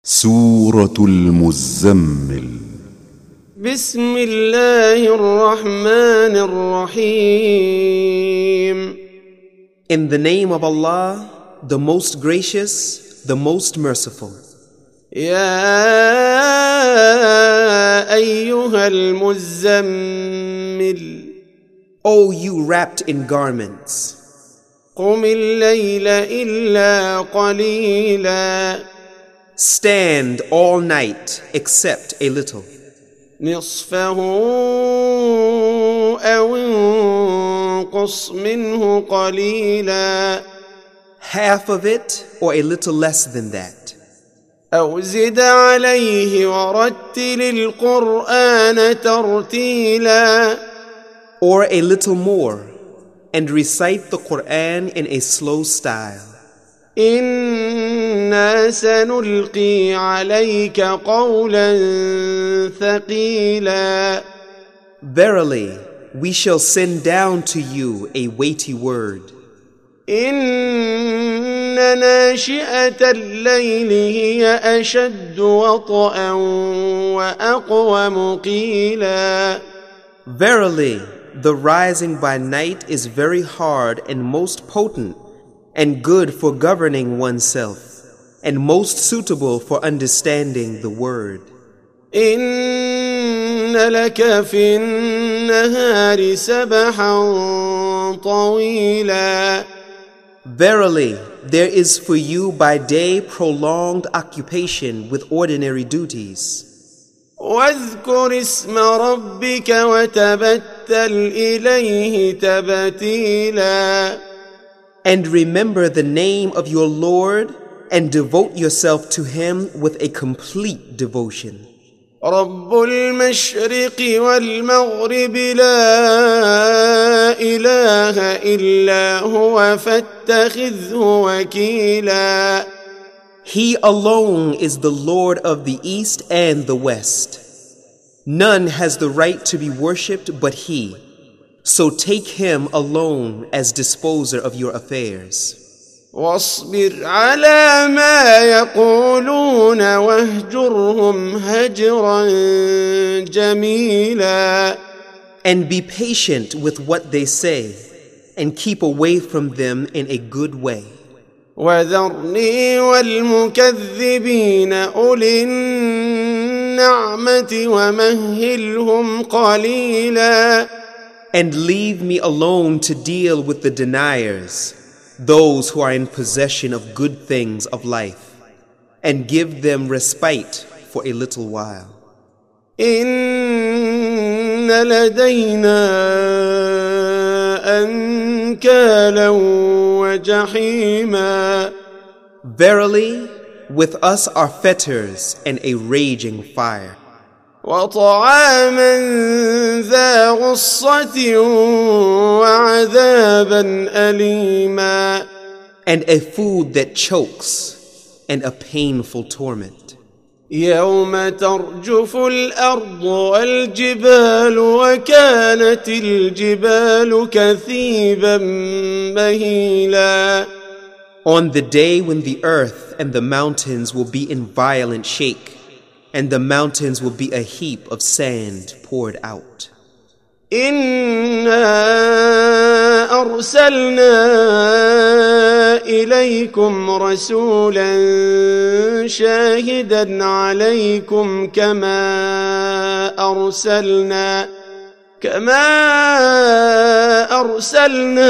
سورة المزمل. بسم الله الرحمن الرحيم. In the name of Allah, the most gracious, the most merciful. يا أيها المزمل. O you wrapped in garments, قم الليل إلا قليلا. stand all night except a little. نصفه أو انقص منه قليلا. Half of it or a little less than that. أو زد عليه ورتل القرآن ترتيلا. Or a little more, and recite the Quran in a slow style. إنا سنلقي عليك قولا ثقيلا. Verily, we shall send down to you a weighty word. إن ناشئة الليل هي أشد وطئا وأقوم قيلا. Verily, the rising by night is very hard and most potent and good for governing oneself and most suitable for understanding the word. إن لك في النهار سبحا طويلا. Verily, there is for you by day prolonged occupation with ordinary duties. واذكر اسم ربك وتبتل إليه تبتيلا. And remember the name of your Lord and devote yourself to Him with a complete devotion. رب المشرق والمغرب لا إله إلا هو فاتخذه وكيلا. He alone is the Lord of the East and the West. None has the right to be worshipped but He. So take Him alone as disposer of your affairs. واصبر على ما يقولون واهجرهم هجرا جميلا. And be patient with what they say and keep away from them in a good way. وذرني والمكذبين أولي النعمة ومهلهم قليلا. And leave me alone to deal with the deniers, those who are in possession of good things of life, and give them respite for a little while. إن لدينا أنكالا وجحيما. Verily, with us are fetters and a raging fire. وطعاما ذا غصة وعذابا أليما. And a food that chokes and a painful torment. يوم ترجف الأرض والجبال وكانت الجبال كثيبا مهيلا. On the day when the earth and the mountains will be in violent shake, and the mountains will be a heap of sand poured out. إنا أرسلنا إليكم رسولا شاهدا عليكم كما أرسلنا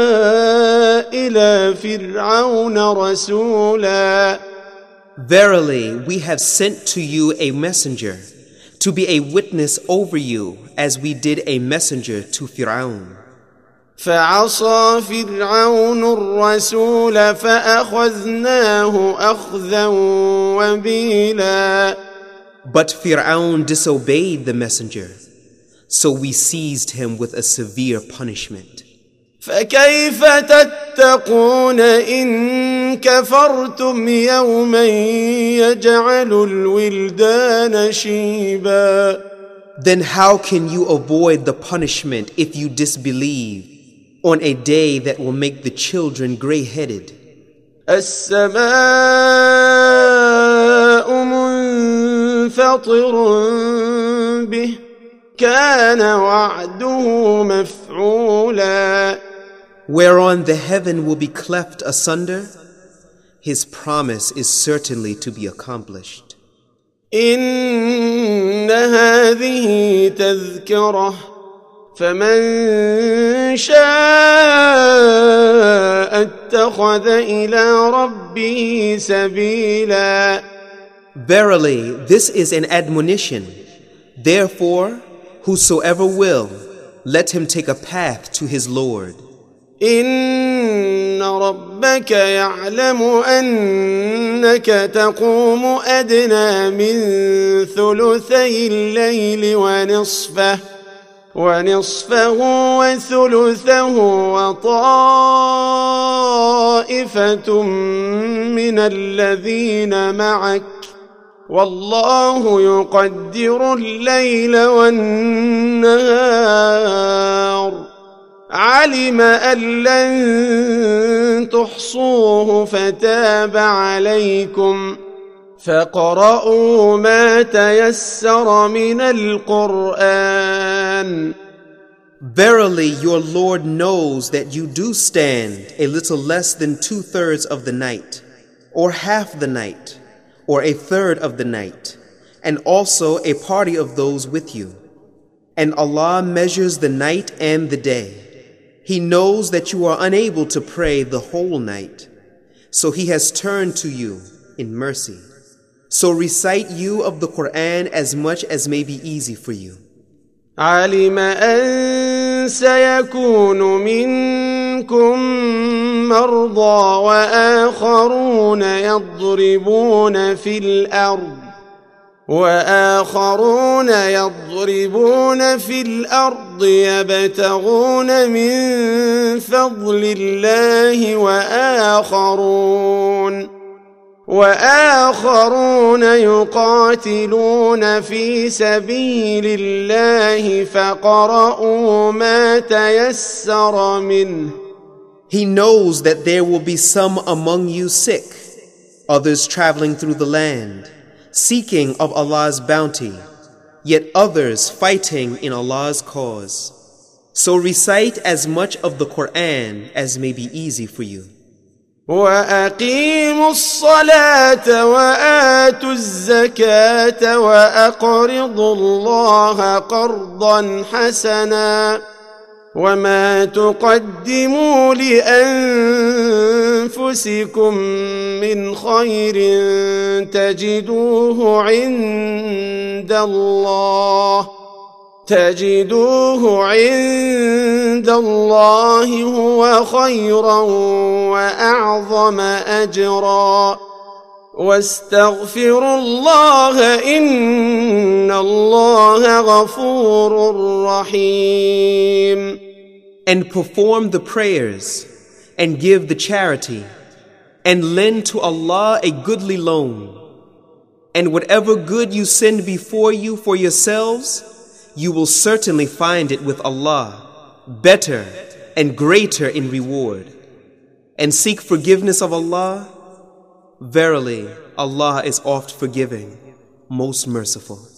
إلى فرعون رسولا. Verily, we have sent to you a messenger to be a witness over you as we did a messenger to Fir'aun. فعصى فرعون الرسول فأخذناه أخذا وبيلا. But Fir'aun disobeyed the messenger, so we seized him with a severe punishment. فكيف تتقون إن كفرتم يوما يجعل الولدان شيبا. Then how can you avoid the punishment if you disbelieve on a day that will make the children gray-headed? السماء منفطر به كان وعده مفعولا. Whereon the heaven will be cleft asunder, his promise is certainly to be accomplished. إن هذه تذكرة فمن شاء اتخذ إلى ربه سبيلا. Verily, this is an admonition. Therefore, whosoever will, let him take a path to his Lord. إن ربك يعلم أنك تقوم أدنى من ثلثي الليل ونصفه وثلثه وطائفة من الذين معك والله يقدر الليل والنهار علم أن لن تحصوه فتاب عليكم فاقرؤوا ما تيسر من القرآن. Verily, your Lord knows that you do stand a little less than 2/3 of the night, or half the night, or a third of the night, and also a party of those with you. And Allah measures the night and the day. He knows that you are unable to pray the whole night, so He has turned to you in mercy. So recite you of the Quran as much as may be easy for you. علم أن سيكون منكم مرضى وآخرون يضربون في الأرض يبتغون من فضل الله وآخرون يقاتلون في سبيل الله فاقرؤوا ما تيسر منه. He knows that there will be some among you sick, others traveling through the land, seeking of Allah's bounty, yet others fighting in Allah's cause. So recite as much of the Quran as may be easy for you. وأقيموا الصلاة وآتوا الزكاة وأقرضوا الله قرضا حسنا وما تقدموا لأنفسكم من خير تجدوه عند الله هو خيرا وأعظم أجرا واستغفروا الله إن الله غفور رحيم. And perform the prayers, and give the charity, and lend to Allah a goodly loan. And whatever good you send before you for yourselves, you will certainly find it with Allah, better and greater in reward. And seek forgiveness of Allah. Verily, Allah is oft forgiving, most merciful.